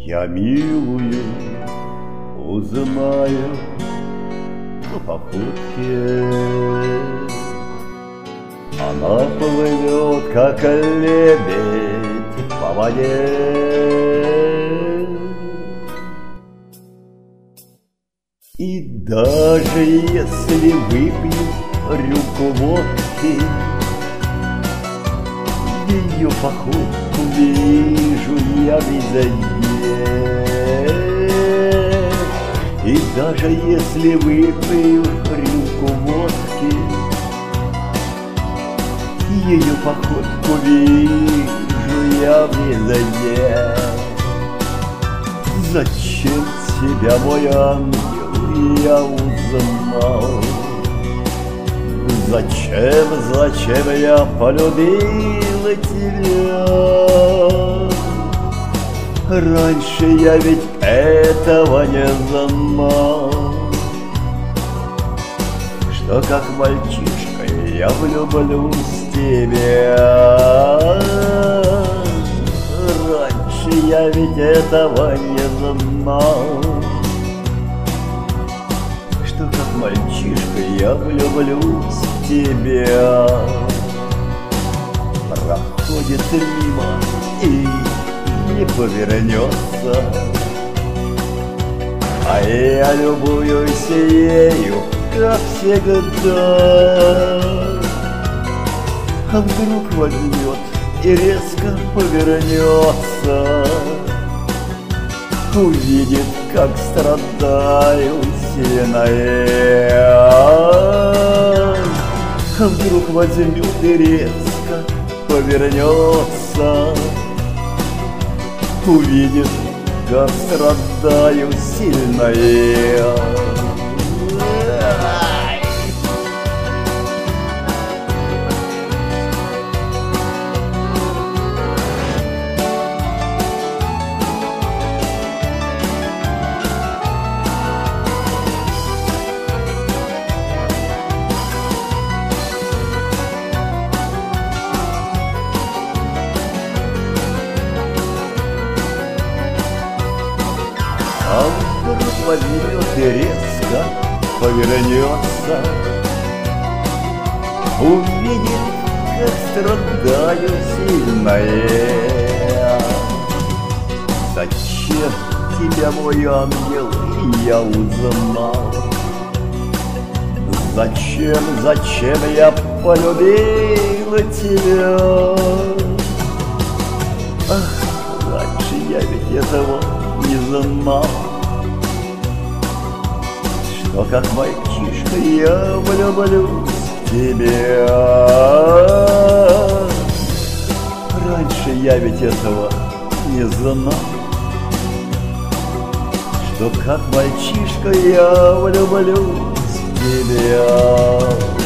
Я милую узнаю по походке. Она плывет, как лебедь по воде. И даже если выпью рюмку водки, ее походку вижу я везде. И даже если выпью рюмку водки, ее походку вижу я везде. Зачем тебя, мой ангел, я узнал? Зачем я полюбила тебя? Раньше я ведь этого не знал, что как мальчишка я влюблюсь в тебя. Раньше я ведь этого не знал, что как мальчишка я влюблюсь в тебя. Проходит мимо и не повернется, а я любуюсь ею, как всегда. А вдруг возьмет и резко повернется, увидит, как страдаю сильно я. А вдруг возьмет и резко повернется, увидит, как страдаю сильно я. А вдруг возьмет и резко повернется, увидит, как страдаю сильно я. Зачем тебя, мой ангел, я узнал? Зачем я полюбила тебя? Ах, раньше я ведь этого не знал, что как мальчишка я влюблюсь в тебя. Раньше я ведь этого не знал, что как мальчишка я влюблюсь в тебя.